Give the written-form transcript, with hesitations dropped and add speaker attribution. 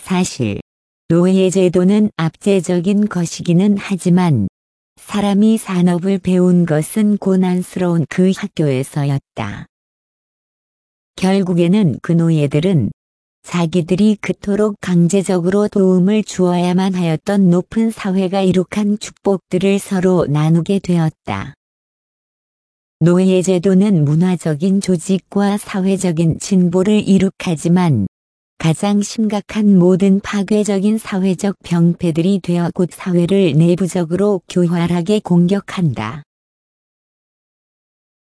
Speaker 1: 사실 노예제도는 압제적인 것이기는 하지만 사람이 산업을 배운 것은 고난스러운 그 학교에서였다. 결국에는 그 노예들은 자기들이 그토록 강제적으로 도움을 주어야만 하였던 높은 사회가 이룩한 축복들을 서로 나누게 되었다. 노예제도는 문화적인 조직과 사회적인 진보를 이룩하지만 가장 심각한 모든 파괴적인 사회적 병폐들이 되어 곧 사회를 내부적으로 교활하게 공격한다.